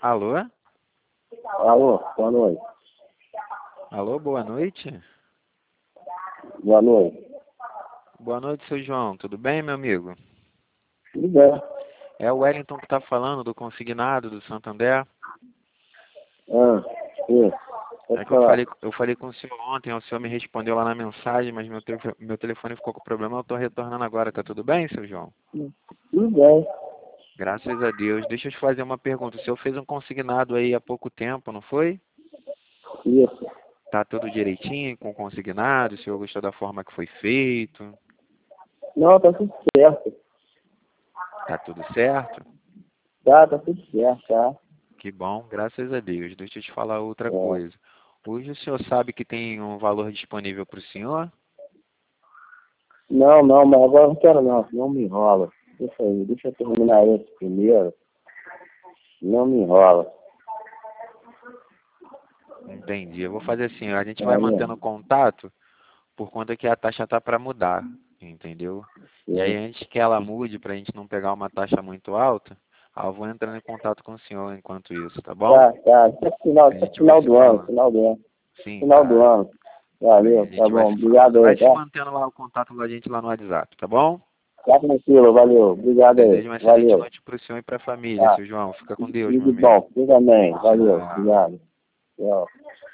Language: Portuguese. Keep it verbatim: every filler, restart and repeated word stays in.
Alô? Alô, boa noite. Alô, boa noite. Boa noite. Boa noite, seu João. Tudo bem, meu amigo? Tudo bem. É o Wellington que está falando do consignado do Santander. Ah, sim. Pode É que eu falar. falei, eu falei com o senhor ontem, o senhor me respondeu lá na mensagem, mas meu, te- meu telefone ficou com problema, eu estou retornando agora. Tá tudo bem, seu João? Tudo bem. Graças a Deus. Deixa eu te fazer uma pergunta. O senhor fez um consignado aí há pouco tempo, não foi? Isso. Tá tudo direitinho com o consignado? O senhor gostou da forma que foi feito? Não, tá tudo certo. Tá tudo certo? Tá, tá tudo certo, tá? Que bom, graças a Deus. Deixa eu te falar outra É. coisa. Hoje o senhor sabe que tem um valor disponível para o senhor? Não, não, mas agora não quero não, não me enrola. Deixa aí, deixa eu terminar esse primeiro. Não me enrola. Entendi. Eu vou fazer assim, a gente vai Valeu. mantendo contato por conta que a taxa tá para mudar, entendeu? E aí É. antes que ela mude, para a gente não pegar uma taxa muito alta, ah, eu vou entrando em contato com o senhor enquanto isso, tá bom? Tá, tá. Até final, A até gente vai final se do ano, falando. final do ano. Sim, Final do tá. ano. Aí a Valeu, tá gente vai bom. se falando. Obrigado Vai aí, se tá? mantendo lá o contato da gente lá no WhatsApp, tá bom? Tá tranquilo, valeu. Obrigado aí. Desejo uma excelente Valeu. noite para o senhor e para a família, Tá. seu João. Fica com Deus, meu Tudo amigo. bom. Tudo bem. Valeu. Tchau. Obrigado. Tchau.